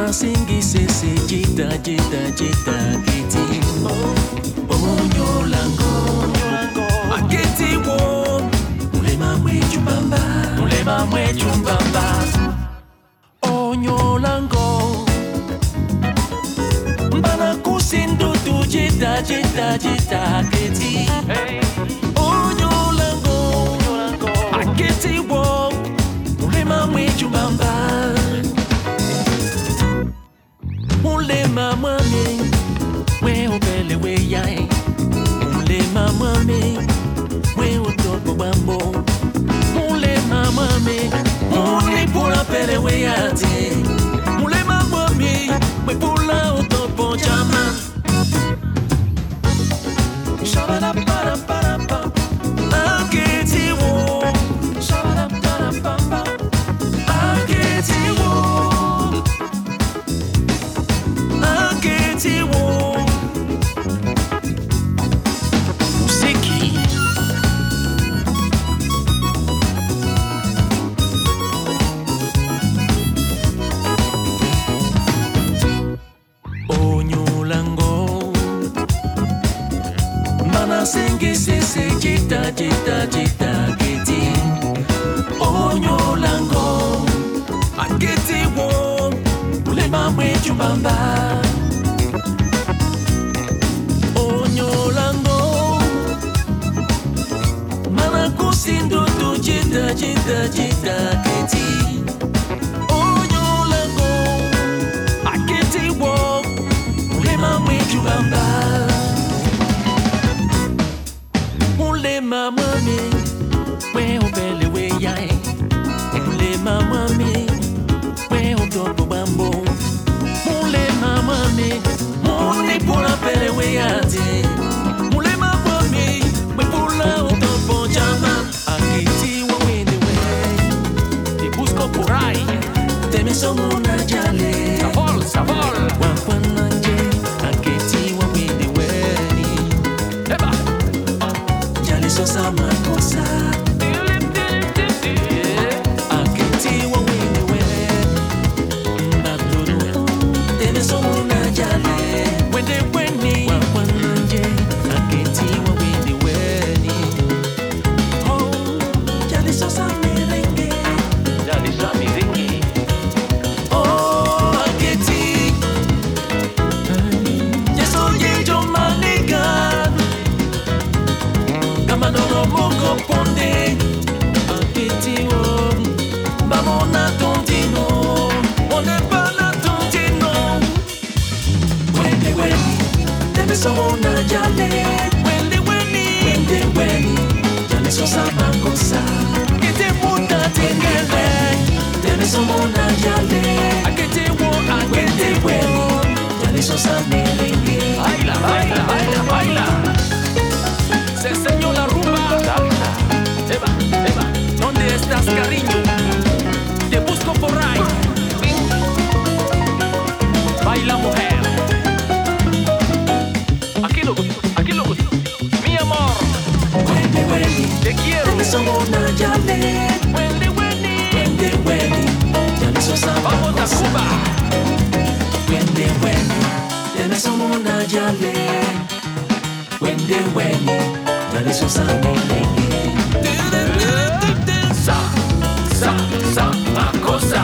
Singi sese jita jita jita kiti onyo lango akiti wo mulema mwe chumbamba onyo lango mbana kusindu tu jita jita jita kiti onyo lango akiti wo mulema mwe chumbamba Mulema mami, we obele we yai. Mulema mami, we utopo bambo. Mulema mami, muli pula pele we yate. Mulema mami, we pula utopo jama. Shabada para para pa, ageti wo. Shabada para pa pa, ageti wo. Musiki onyo lango mana singi sese jita jita jita kiti onyo lango akiti wo ulema mwe chumbamba Sindu tu jita jita jita kiti onyo lango akiti wo mulema mwe chumbamba mulema mami we obele we yai mulema mami we otopo bambo mulema mami muli pula pele we yate mulema mami we pula otopo jama Somuna jale Savol, savol Wapananje Aketi wa winde weni Eba Jale so sama kosa Aketi wa winde weni Mbaduru Teme somuna jale Wende weni Wapananje Aketi wa winde weni Oh Jale so sama merengue Jale so merengue Ponde akiti wo bamona tontino one bana tontino wende weni tebe somona jale wende weni jale so sama kosa kete muta tengele tebe somona jale akiti wo wende weni jale so sama merengue baila baila baila baila se enseñó la rumba. Eva, Eva, ¿dónde estás, cariño? Te busco por ahí. Baila, mujer. Aquí lo gusto. Mi amor. Te quiero. Vamos a Cuba. Ma cosa,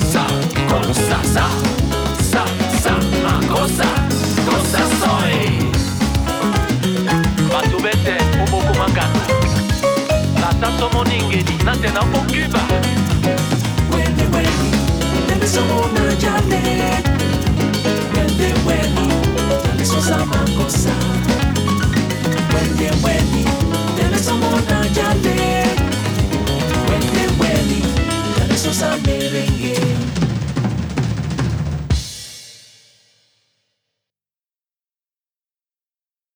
ma cosa soy. Batubete, uboku mangana. La tanto moningedi, nate na Cuba. Debe somona jale. Wende weni, jale so sama cosa. Wende weni.